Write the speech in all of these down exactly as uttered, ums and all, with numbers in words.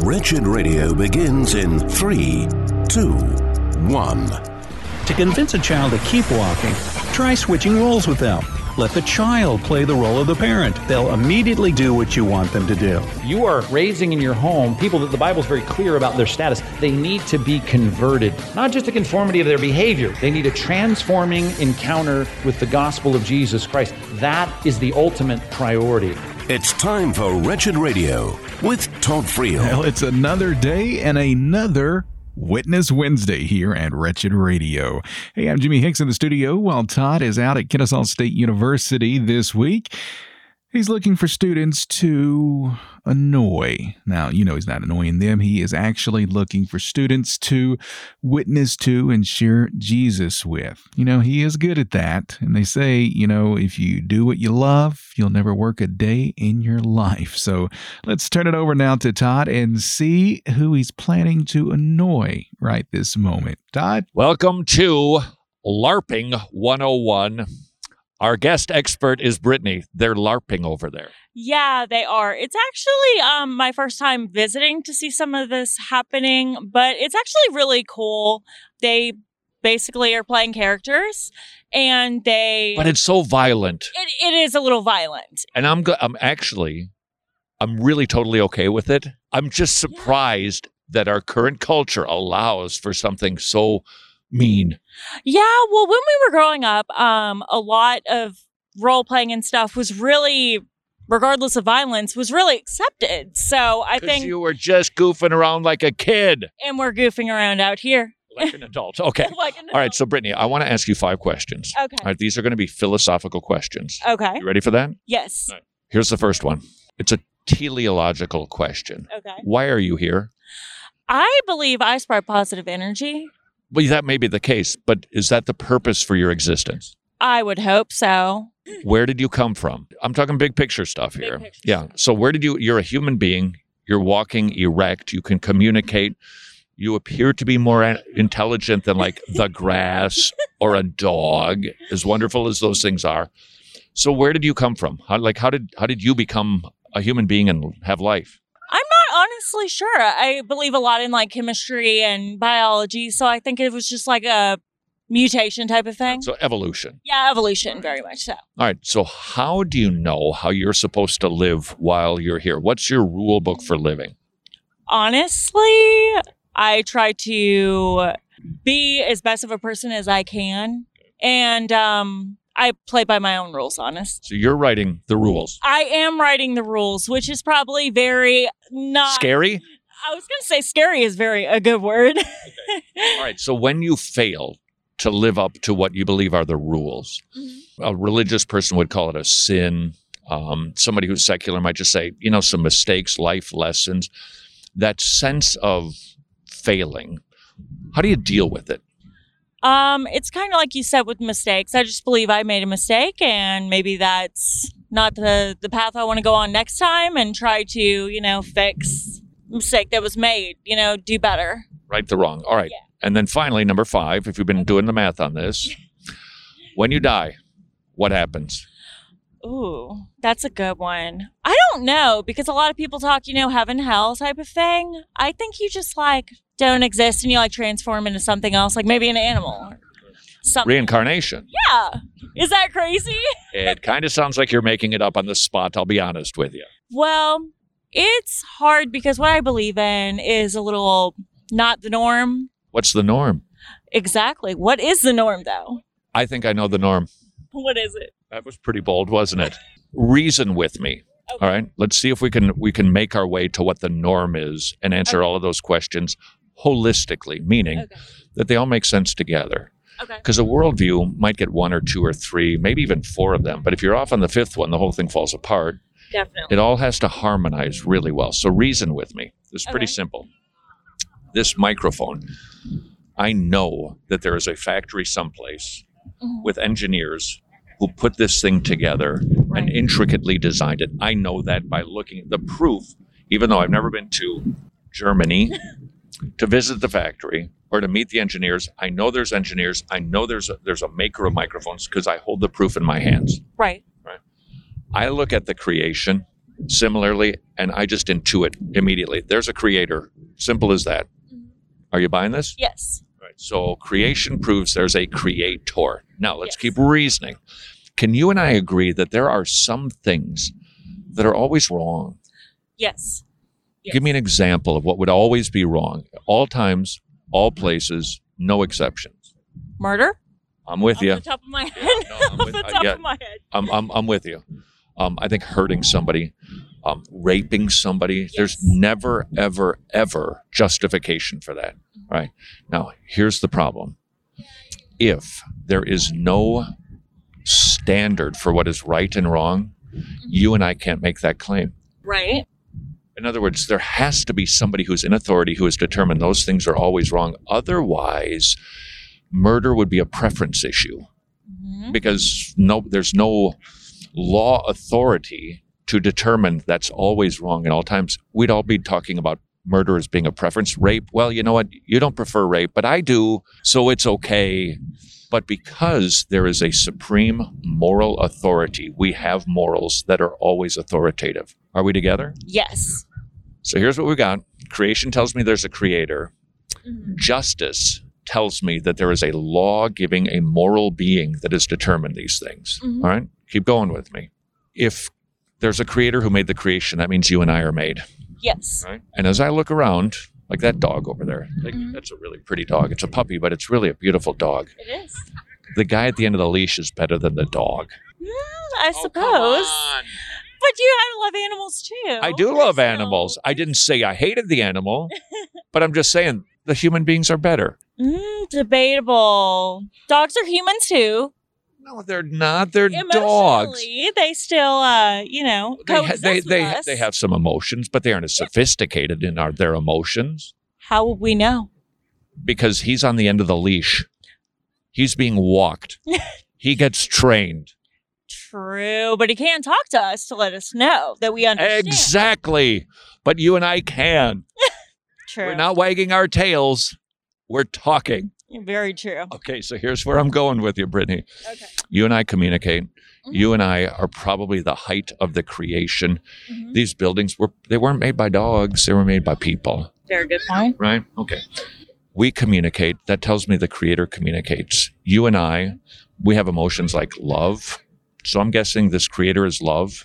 Wretched Radio begins in three, two, one. To convince a child to keep walking, try switching roles with them. Let the child play the role of the parent. They'll immediately do what you want them to do. You are raising in your home people that the Bible's very clear about their status. They need to be converted, not just a conformity of their behavior. They need a transforming encounter with the gospel of Jesus Christ. That is the ultimate priority. It's time for Wretched Radio with Todd Friel. Well, it's another day and another Witness Wednesday here at Wretched Radio. Hey, I'm Jimmy Hicks in the studio while Todd is out at Kennesaw State University this week. He's looking for students to annoy. Now, you know he's not annoying them. He is actually looking for students to witness to and share Jesus with. You know, he is good at that. And they say, you know, if you do what you love, you'll never work a day in your life. So let's turn it over now to Todd and see who he's planning to annoy right this moment. Todd? Welcome to LARPing one oh one. Our guest expert is Brittany. They're LARPing over there. Yeah, they are. It's actually um, my first time visiting to see some of this happening, but it's actually really cool. They basically are playing characters, and they... But it's so violent. It, it is a little violent. And I'm, go- I'm actually, I'm really totally okay with it. I'm just surprised yeah. that our current culture allows for something so mean. Yeah, well, when we were growing up, um, a lot of role-playing and stuff was really, regardless of violence, was really accepted. So I think... you were just goofing around like a kid. And we're goofing around out here. Like an adult. Okay. Like an adult. All right, so Brittany, I want to ask you five questions. Okay. All right, these are going to be philosophical questions. Okay. You ready for that? Yes. All right. Here's the first one. It's a teleological question. Okay. Why are you here? I believe I spread positive energy. Well, that may be the case, but is that the purpose for your existence? I would hope so. Where did you come from? I'm talking big picture stuff here. Big picture yeah. stuff. So where did you, you're a human being, you're walking erect, you can communicate, you appear to be more a- intelligent than like the grass or a dog, as wonderful as those things are. So where did you come from? How, like, how did, how did you become a human being and have life? I'm not honestly sure. I believe a lot in like chemistry and biology, so I think it was just like a mutation type of thing. So evolution. Yeah, evolution, very much so. All right. So how do you know how you're supposed to live while you're here? What's your rule book for living? Honestly, I try to be as best of a person as I can, and um, I play by my own rules, honest. So you're writing the rules. I am writing the rules, which is probably very not... Scary? I was going to say scary is very a good word. Okay. All right. So when you fail to live up to what you believe are the rules, mm-hmm. a religious person would call it a sin. Um, somebody who's secular might just say, you know, some mistakes, life lessons. That sense of failing, how do you deal with it? Um, it's kind of like you said with mistakes. I just believe I made a mistake, and maybe that's not the, the path I want to go on next time, and try to, you know, fix the mistake that was made, you know, do better. Right the wrong. All right. Yeah. And then finally, number five, if you've been doing the math on this, when you die, what happens? Ooh, that's a good one. I don't know, because a lot of people talk, you know, heaven, hell type of thing. I think you just like don't exist and you like transform into something else, like maybe an animal or something. Reincarnation. Yeah. Is that crazy? It kind of sounds like you're making it up on the spot, I'll be honest with you. Well, it's hard because what I believe in is a little not the norm. What's the norm? Exactly. What is the norm, though? I think I know the norm. What is it? That was pretty bold, wasn't it? Reason with me. Okay. All right. Let's see if we can we can make our way to what the norm is and answer okay. all of those questions holistically, meaning okay. that they all make sense together. Okay. Because a worldview might get one or two or three, maybe even four of them. But if you're off on the fifth one, the whole thing falls apart. Definitely. It all has to harmonize really well. So reason with me. It's pretty okay. simple. This microphone, I know that there is a factory someplace mm-hmm. with engineers who put this thing together right. and intricately designed it. I know that by looking at the proof, even though I've never been to Germany to visit the factory or to meet the engineers. I know there's engineers. I know there's a, there's a maker of microphones because I hold the proof in my hands. Right. Right. I look at the creation similarly, and I just intuit immediately. There's a creator. Simple as that. Are you buying this? Yes. Right. So creation proves there's a creator. Now let's Yes. keep reasoning. Can you and I agree that there are some things that are always wrong? Yes. Yes. Give me an example of what would always be wrong. All times, all places, no exceptions. Murder? I'm with Off you. the top of my head. no, I'm Off with- the uh, top yeah. of my head. I'm, I'm, I'm with you. Um, I think hurting somebody, um, raping somebody, there's Yes. never, ever, ever justification for that. Right? Now, here's the problem. If there is no standard for what is right and wrong, you and I can't make that claim. Right. In other words, there has to be somebody who's in authority who has determined those things are always wrong. Otherwise, murder would be a preference issue Mhm. because no, there's no law authority to determine that's always wrong at all times. We'd all be talking about murder as being a preference. Rape, well, you know what? You don't prefer rape, but I do, so it's okay. But because there is a supreme moral authority, we have morals that are always authoritative. Are we together? Yes. So here's what we got. Creation tells me there's a creator. Mhm. Justice tells me that there is a law giving a moral being that has determined these things. Mhm. All right? Keep going with me. If there's a creator who made the creation, that means you and I are made. Yes. Right? And as I look around, like that dog over there, like, Mhm. that's a really pretty dog. It's a puppy, but it's really a beautiful dog. It is. The guy at the end of the leash is better than the dog. Mm, I Oh, suppose. come on. But you love animals too. I do love So- animals. I didn't say I hated the animal, but I'm just saying the human beings are better. Mm, debatable. Dogs are humans too. No, they're not. They're dogs. Emotionally, they still, uh, you know, They, ha- coexist they, with they, us. they have some emotions, but they aren't as sophisticated in our, their emotions How would we know? because he's on the end of the leash. He's being walked. He gets trained. True, but he can talk to us to let us know that we understand. Exactly. But you and I can. True. We're not wagging our tails. We're talking. Very true. Okay, so here's where I'm going with you, Brittany. Okay. You and I communicate. Mhm. You and I are probably the height of the creation. Mhm. These buildings were they weren't made by dogs, they were made by people. Very good point. Right? Okay. We communicate. That tells me the creator communicates. You and I, we have emotions like love. So I'm guessing this creator is love.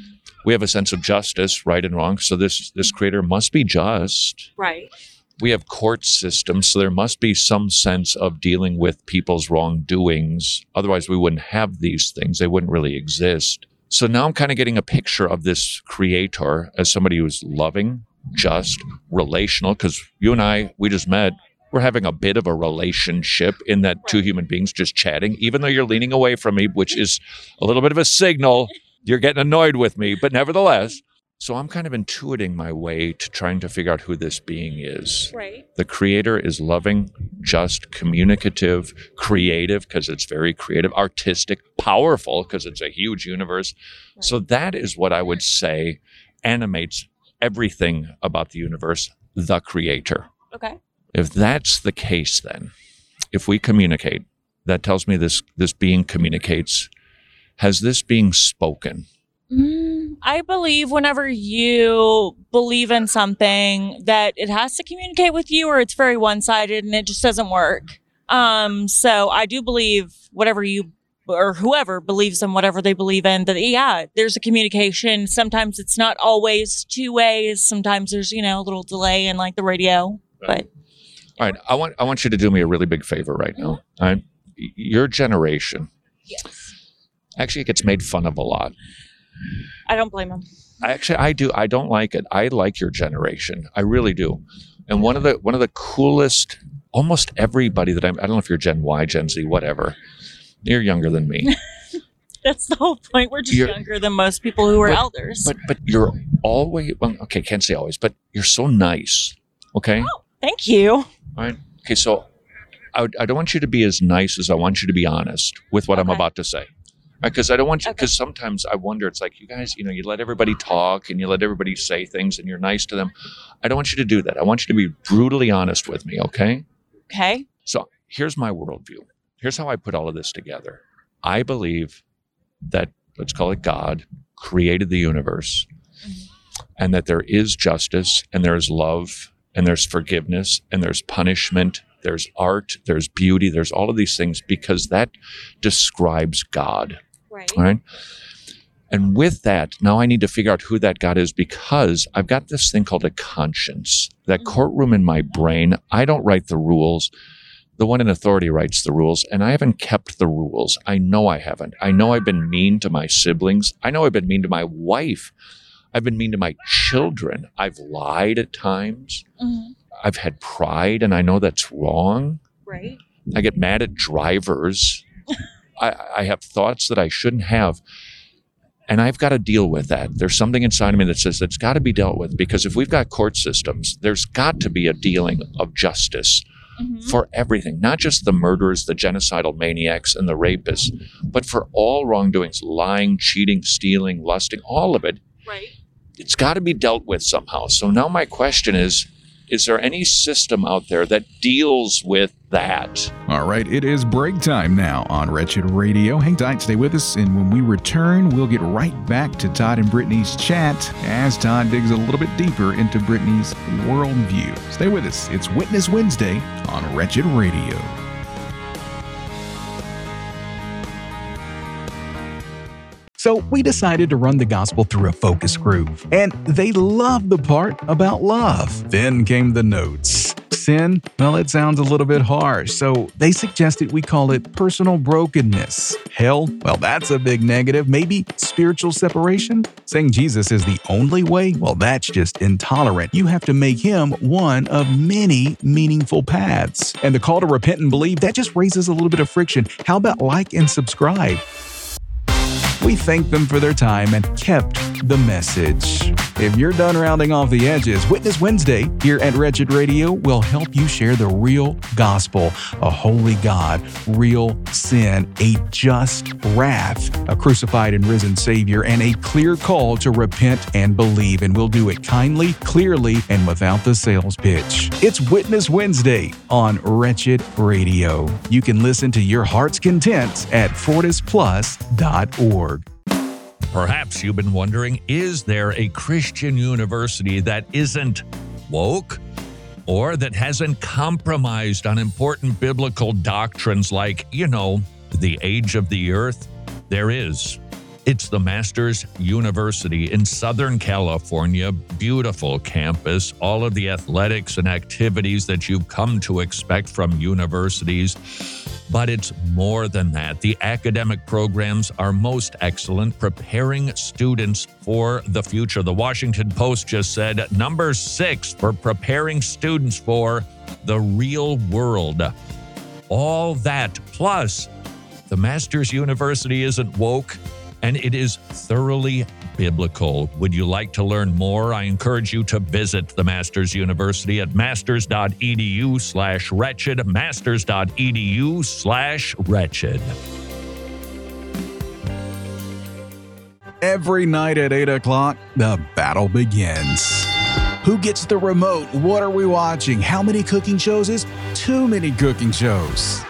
We have a sense of justice, right and wrong. So this this creator must be just. Right. We have court systems, so there must be some sense of dealing with people's wrongdoings. Otherwise, we wouldn't have these things. They wouldn't really exist. So now I'm kind of getting a picture of this creator as somebody who's loving, just, relational, because you and I, we just met. We're having a bit of a relationship in that two human beings just chatting, even though you're leaning away from me, which is a little bit of a signal. You're getting annoyed with me, but nevertheless. So I'm kind of intuiting my way to trying to figure out who this being is. Right. The creator is loving, just, communicative, creative, because it's very creative, artistic, powerful, because it's a huge universe. Right. So that is what I would say animates everything about the universe, the creator. Okay. If that's the case, then, if we communicate, that tells me this, this being communicates. Has this being spoken? Mm, I believe whenever you believe in something that it has to communicate with you or it's very one-sided and it just doesn't work. Um, so I do believe whatever you or whoever believes in whatever they believe in, that yeah, there's a communication. Sometimes it's not always two ways. Sometimes there's, you know, a little delay in like the radio. But All right, I want I want you to do me a really big favor right now. All right, Y- your generation yes, actually gets made fun of a lot. I don't blame them. I actually I do. I don't like it. I like your generation. I really do. And one of the one of the coolest, almost everybody that I'm. I don't know if you're Gen Y, Gen Z, whatever. You're younger than me, That's the whole point. We're just You're- younger than most people who are But- elders. but but you're always well. Okay, can't say always, but you're so nice. Okay. Oh, thank you. All right. Okay. So I, would- I don't want you to be as nice as I want you to be honest with what I'm Okay. about to say. Because I don't want you, Okay. because sometimes I wonder, it's like, you guys, you know, you let everybody talk and you let everybody say things and you're nice to them. I don't want you to do that. I want you to be brutally honest with me. Okay. Okay. So here's my worldview. Here's how I put all of this together. I believe that, let's call it God, created the universe. and that there is justice, and there is love, and there's forgiveness, and there's punishment, there's art, there's beauty, there's all of these things, because that describes God. Right. All right. And with that, now I need to figure out who that God is, because I've got this thing called a conscience, that Mm-hmm. courtroom in my brain. I don't write the rules. The one in authority writes the rules, and I haven't kept the rules. I know I haven't. I know I've been mean to my siblings. I know I've been mean to my wife. I've been mean to my children. I've lied at times. Mm-hmm. I've had pride, and I know that's wrong. Right. I get mad at drivers. I, I have thoughts that I shouldn't have. And I've got to deal with that. There's something inside of me that says it's got to be dealt with, because if we've got court systems, there's got to be a dealing of justice Mm-hmm. for everything, not just the murderers, the genocidal maniacs, and the rapists, but for all wrongdoings, lying, cheating, stealing, lusting, all of it. Right. It's got to be dealt with somehow. So now my question is, is there any system out there that deals with that? All right, it is break time now on Wretched Radio. Hang tight, stay with us, and when we return, we'll get right back to Todd and Brittany's chat as Todd digs a little bit deeper into Brittany's worldview. Stay with us. It's Witness Wednesday on Wretched Radio. So we decided to run the gospel through a focus group, and they loved the part about love. Then came the notes. Sin, well, it sounds a little bit harsh, so they suggested we call it personal brokenness. Hell, well, that's a big negative. Maybe spiritual separation? Saying Jesus is the only way? Well, that's just intolerant. You have to make him one of many meaningful paths. And the call to repent and believe, that just raises a little bit of friction. How about like and subscribe? We thanked them for their time and kept the message. If you're done rounding off the edges, Witness Wednesday here at Wretched Radio will help you share the real gospel, a holy God, real sin, a just wrath, a crucified and risen Savior, and a clear call to repent and believe. And we'll do it kindly, clearly, and without the sales pitch. It's Witness Wednesday on Wretched Radio. You can listen to your heart's content at fortis plus dot org. Perhaps you've been wondering, is there a Christian university that isn't woke or that hasn't compromised on important biblical doctrines like, you know, the age of the earth? There is. It's the Masters University in Southern California. Beautiful campus, all of the athletics and activities that you've come to expect from universities. But it's more than that. The academic programs are most excellent, preparing students for the future. The Washington Post just said number six for preparing students for the real world. All that, plus the Masters University isn't woke, and it is thoroughly biblical. Would you like to learn more? I encourage you to visit the Masters University at masters.edu slash wretched, masters.edu slash wretched. Every night at eight o'clock, the battle begins. Who gets the remote? What are we watching? How many cooking shows is too many cooking shows?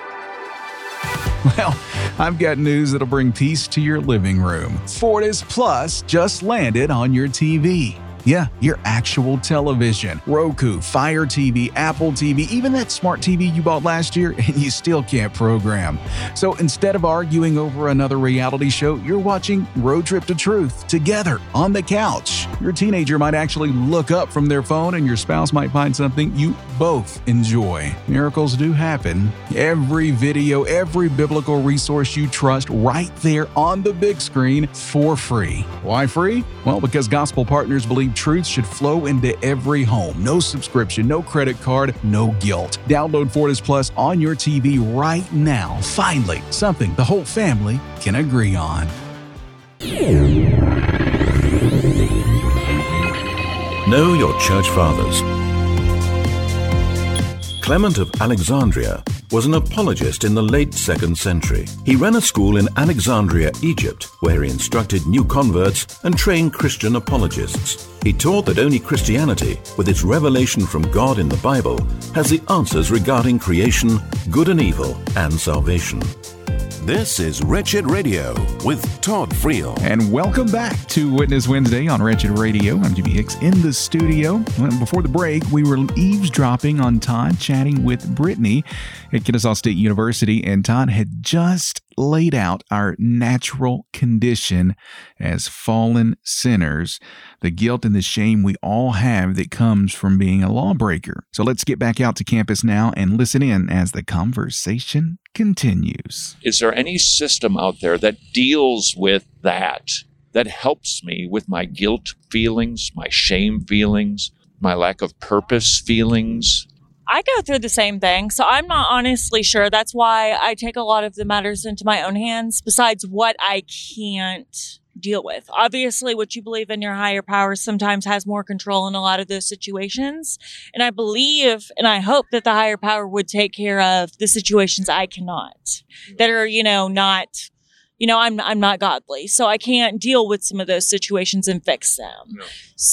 Well, I've got news that'll bring peace to your living room. Fortis Plus just landed on your T V. Yeah, your actual television. Roku, Fire T V, Apple T V, even that smart T V you bought last year and you still can't program. So instead of arguing over another reality show, you're watching Road Trip to Truth together on the couch. Your teenager might actually look up from their phone and your spouse might find something you both enjoy. Miracles do happen. Every video, every biblical resource you trust right there on the big screen for free. Why free? Well, because gospel partners believe truth should flow into every home. No subscription, no credit card, no guilt. Download Fortis Plus on your T V right now. Finally, something the whole family can agree on. Know your church fathers. Clement of Alexandria was an apologist in the late second century. He ran a school in Alexandria, Egypt, where he instructed new converts and trained Christian apologists. He taught that only Christianity, with its revelation from God in the Bible, has the answers regarding creation, good and evil, and salvation. This is Wretched Radio with Todd Friel. And welcome back to Witness Wednesday on Wretched Radio. I'm Jimmy Hicks in the studio. Before the break, we were eavesdropping on Todd chatting with Brittany at Kennesaw State University, and Todd had just laid out our natural condition as fallen sinners, the guilt and the shame we all have that comes from being a lawbreaker. So let's get back out to campus now and listen in as the conversation continues. Is there any system out there that deals with that, that helps me with my guilt feelings, my shame feelings, my lack of purpose feelings? I go through the same thing, so I'm not honestly sure. That's why I take a lot of the matters into my own hands, besides what I can't deal with. Obviously, what you believe in your higher power sometimes has more control in a lot of those situations. And I believe and I hope that the higher power would take care of the situations I cannot, that are, you know, not, you know, I'm, I'm not godly. So I can't deal with some of those situations and fix them. No.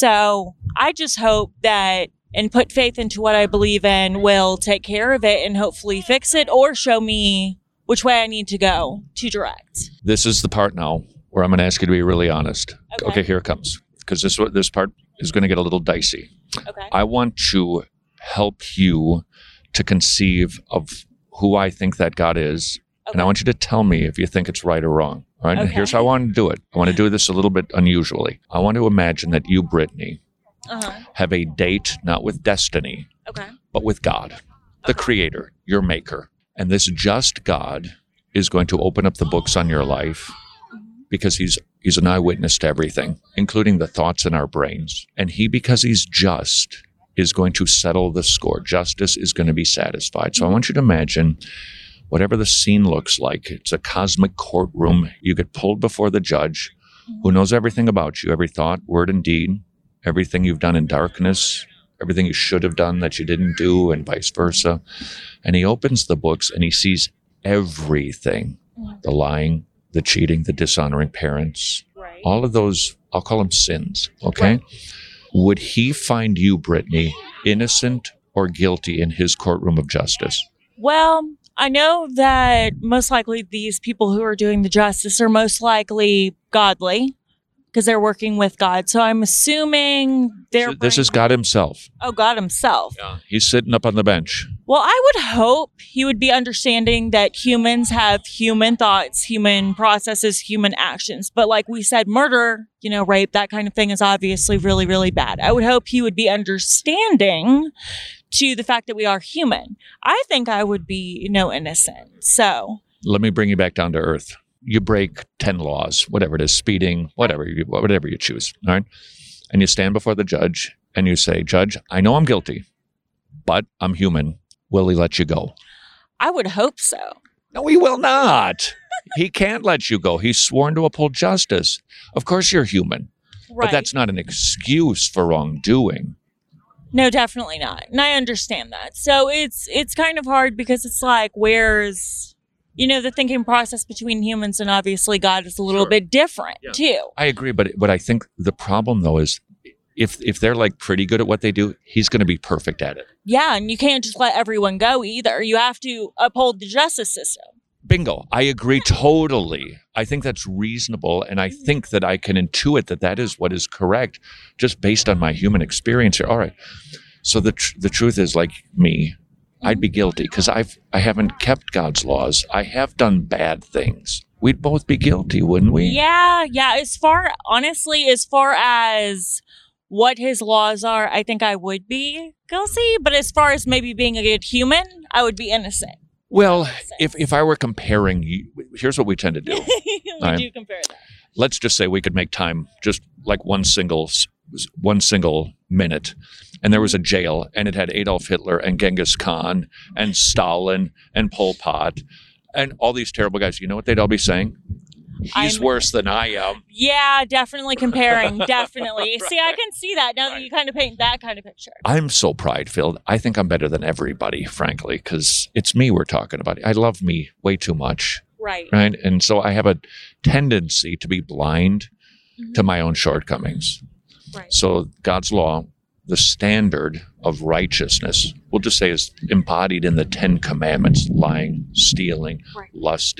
So I just hope that and put faith into what I believe in will take care of it and hopefully fix it or show me which way I need to go to direct. This is the part now where I'm going to ask you to be really honest. Okay, okay here it comes. Because this this part is going to get a little dicey. Okay. I want to help you to conceive of who I think that God is. Okay. And I want you to tell me if you think it's right or wrong. All right. Okay. And here's how I want to do it. I want to do this a little bit unusually. I want to imagine that you, Brittany, uh-huh. have a date not with destiny, okay. but with God, the okay. Creator, your maker. And this just God is going to open up the books on your life because he's he's an eyewitness to everything, including the thoughts in our brains. And he, because he's just, is going to settle the score. Justice is going to be satisfied. So I want you to imagine whatever the scene looks like. It's a cosmic courtroom. You get pulled before the judge who knows everything about you, every thought, word, and deed, everything you've done in darkness, everything you should have done that you didn't do, and vice versa. And he opens the books and he sees everything, the lying, the cheating, the dishonoring parents, right. all of those, I'll call them sins, okay? Right. Would he find you, Brittany, innocent or guilty in his courtroom of justice? Well, I know that most likely these people who are doing the justice are most likely godly, because they're working with God. So I'm assuming they're... So this is God himself. Oh, God himself. Yeah, he's sitting up on the bench. Well, I would hope he would be understanding that humans have human thoughts, human processes, human actions. But like we said, murder, you know, rape, that kind of thing is obviously really, really bad. I would hope he would be understanding to the fact that we are human. I think I would be, you know, innocent. So... Let me bring you back down to earth. You break ten laws, whatever it is, speeding, whatever you, whatever you choose, all right? And you stand before the judge and you say, Judge, I know I'm guilty, but I'm human. Will he let you go? I would hope so. No, he will not. He can't let you go. He's sworn to uphold justice. Of course you're human, right. But that's not an excuse for wrongdoing. No, definitely not. And I understand that. So it's it's kind of hard because it's like, where's... You know, the thinking process between humans and obviously God is a little Sure. bit different, yeah. too. I agree, but but I think the problem, though, is if if they're, like, pretty good at what they do, he's going to be perfect at it. Yeah, and you can't just let everyone go either. You have to uphold the justice system. Bingo. I agree totally. I think that's reasonable, and I think that I can intuit that that is what is correct just based on my human experience here. All right. So the tr- the truth is, like me, I'd be guilty because I've I haven't kept God's laws. I have done bad things. We'd both be guilty, wouldn't we? Yeah, yeah. As far, honestly, as far as what his laws are, I think I would be guilty. But as far as maybe being a good human, I would be innocent. Well, if if I were comparing, you, here's what we tend to do. we right? do compare that. Let's just say we could make time, just like one single one single minute. And there was a jail, and it had Adolf Hitler and Genghis Khan and Stalin and Pol Pot and all these terrible guys. You know what they'd all be saying? He's I'm, worse than I am. Yeah, definitely comparing. Definitely. Right. See, I can see that now right. that you kind of paint that kind of picture. I'm so pride-filled. I think I'm better than everybody, frankly, because it's me we're talking about. I love me way too much. Right. Right. And so I have a tendency to be blind mm-hmm. to my own shortcomings. Right. So God's law, the standard of righteousness, we'll just say is embodied in the Ten Commandments: lying, stealing, right. lusting,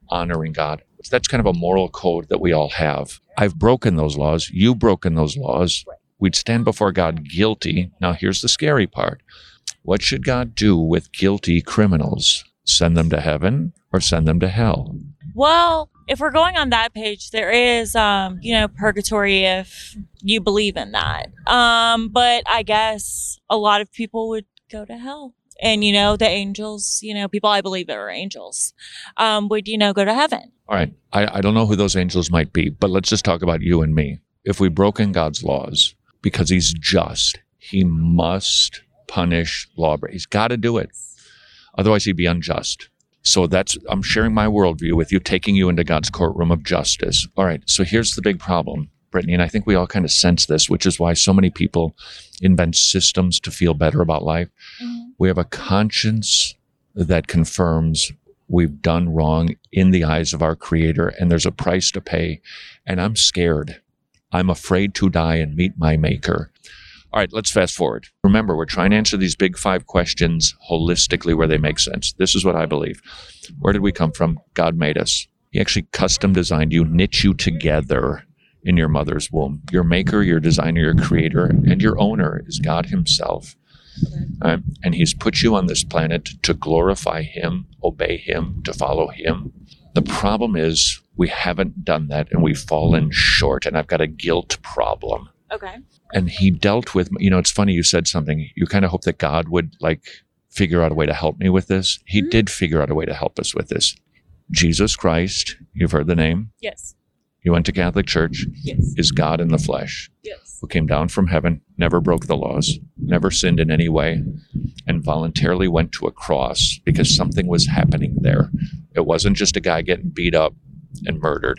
honoring God. That's kind of a moral code that we all have. I've broken those laws. You've broken those laws. We'd stand before God guilty. Now, here's the scary part. What should God do with guilty criminals? Send them to heaven or send them to hell? Well, if we're going on that page, there is, um, you know, purgatory if you believe in that. Um, but I guess a lot of people would go to hell. And, you know, the angels, you know, people I believe that are angels, um, would, you know, go to heaven. All right. I, I don't know who those angels might be, but let's just talk about you and me. If we've broken God's laws because he's just, he must punish lawbreakers. He's got to do it. Otherwise, he'd be unjust. So that's, I'm sharing my worldview with you, taking you into God's courtroom of justice. All right. So here's the big problem, Brittany, and I think we all kind of sense this, which is why so many people invent systems to feel better about life. Mm-hmm. We have a conscience that confirms we've done wrong in the eyes of our Creator, and there's a price to pay. And I'm scared. I'm afraid to die and meet my Maker. All right, let's fast forward. Remember, we're trying to answer these big five questions holistically where they make sense. This is what I believe. Where did we come from? God made us. He actually custom designed you, knit you together in your mother's womb. Your Maker, your designer, your Creator, and your owner is God himself. Uh, and he's put you on this planet to glorify him, obey him, to follow him. The problem is we haven't done that and we've fallen short, and I've got a guilt problem. Okay. And he dealt with, you know, it's funny you said something. You kind of hope that God would like figure out a way to help me with this. He mm-hmm. did figure out a way to help us with this. Jesus Christ, you've heard the name? Yes. You went to Catholic Church? Yes. Is God in the flesh? Yes. Who came down from heaven, never broke the laws, never sinned in any way, and voluntarily went to a cross because something was happening there. It wasn't just a guy getting beat up and murdered.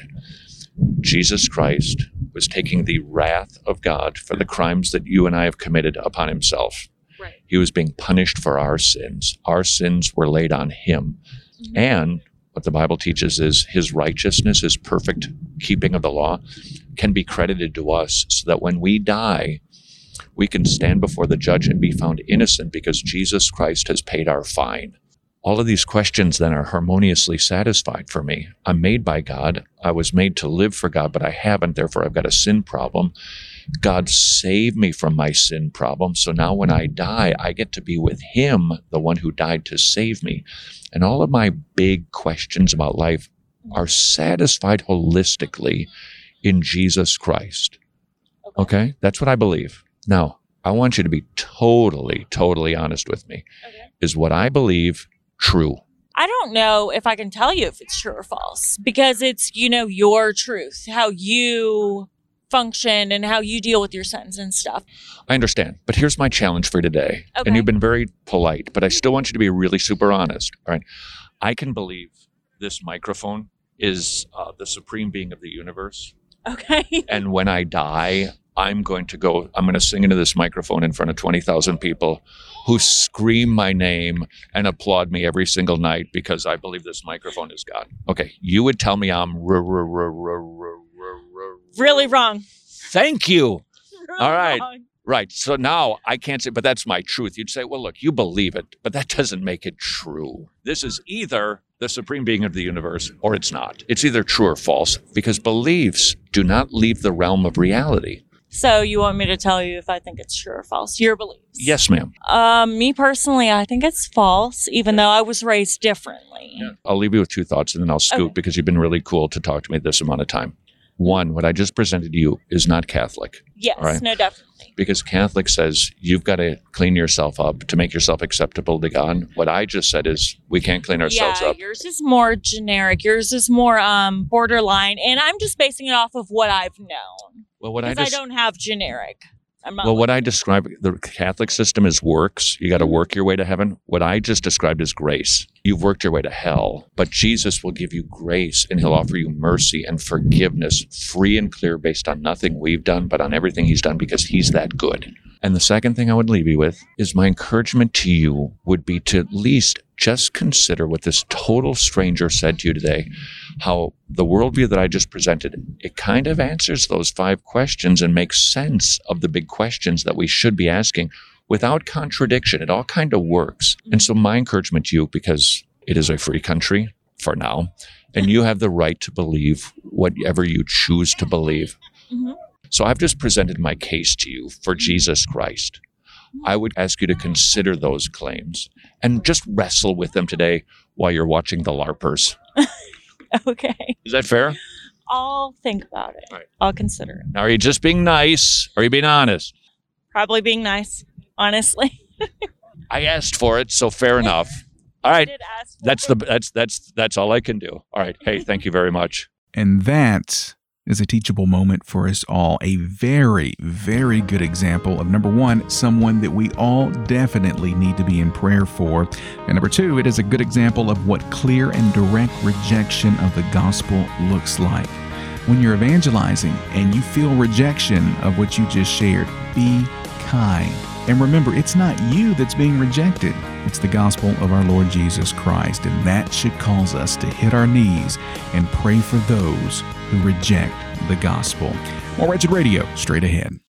Jesus Christ was taking the wrath of God for the crimes that you and I have committed upon himself. Right. He was being punished for our sins. Our sins were laid on him. Mm-hmm. And what the Bible teaches is his righteousness, his perfect keeping of the law, can be credited to us so that when we die, we can stand before the judge and be found innocent because Jesus Christ has paid our fine. All of these questions then are harmoniously satisfied for me. I'm made by God. I was made to live for God, but I haven't. Therefore, I've got a sin problem. God saved me from my sin problem. So now when I die, I get to be with him, the one who died to save me. And all of my big questions about life are satisfied holistically in Jesus Christ. Okay? That's what I believe. Now, I want you to be totally, totally honest with me. Okay. Is what I believe true? I don't know if I can tell you if it's true or false because it's, you know, your truth, how you function and how you deal with your sins and stuff. I understand. But here's my challenge for today. Okay. And you've been very polite, but I still want you to be really super honest. All right. I can believe this microphone is uh, the supreme being of the universe. Okay. And when I die, I'm going to go, I'm going to sing into this microphone in front of twenty thousand people who scream my name and applaud me every single night because I believe this microphone is God. Okay. You would tell me I'm r- r- r- r- r- r- really wrong. Thank you. Really All right. wrong. Right. So now I can't say, but that's my truth. You'd say, well, look, you believe it, but that doesn't make it true. This is either the supreme being of the universe or it's not. It's either true or false because beliefs do not leave the realm of reality. So you want me to tell you if I think it's true or false? Your beliefs? Yes, ma'am. Um, me personally, I think it's false, even though I was raised differently. Yeah. I'll leave you with two thoughts and then I'll scoot okay. because you've been really cool to talk to me this amount of time. One, what I just presented to you is not Catholic. Yes, right? No, definitely. Because Catholic says you've got to clean yourself up to make yourself acceptable to God. What I just said is we can't clean ourselves yeah, up. Yours is more generic. Yours is more um, borderline. And I'm just basing it off of what I've known. Well, what I, just, I don't have generic. I'm not well, like what I describe, the Catholic system is works. You got to work your way to heaven. What I just described is grace. You've worked your way to hell, but Jesus will give you grace and he'll offer you mercy and forgiveness, free and clear based on nothing we've done, but on everything he's done because he's that good. And the second thing I would leave you with is my encouragement to you would be to at least just consider what this total stranger said to you today, how the worldview that I just presented, it kind of answers those five questions and makes sense of the big questions that we should be asking without contradiction. It all kind of works. And so my encouragement to you, because it is a free country, for now, and you have the right to believe whatever you choose to believe. Mm-hmm. So I've just presented my case to you for Jesus Christ. I would ask you to consider those claims and just wrestle with them today while you're watching the LARPers. Okay. Is that fair? I'll think about it. Right. I'll consider it. Now, are you just being nice or are you being honest? Probably being nice, honestly. I asked for it, so fair enough. All I right. did ask for That's it. the that's that's that's all I can do. All right. Hey, thank you very much. And that is a teachable moment for us all. A very, very good example of, number one, someone that we all definitely need to be in prayer for. And number two, it is a good example of what clear and direct rejection of the gospel looks like. When you're evangelizing and you feel rejection of what you just shared, be kind. And remember, it's not you that's being rejected. It's the gospel of our Lord Jesus Christ. And that should cause us to hit our knees and pray for those who reject the gospel. More Wretched Radio, straight ahead.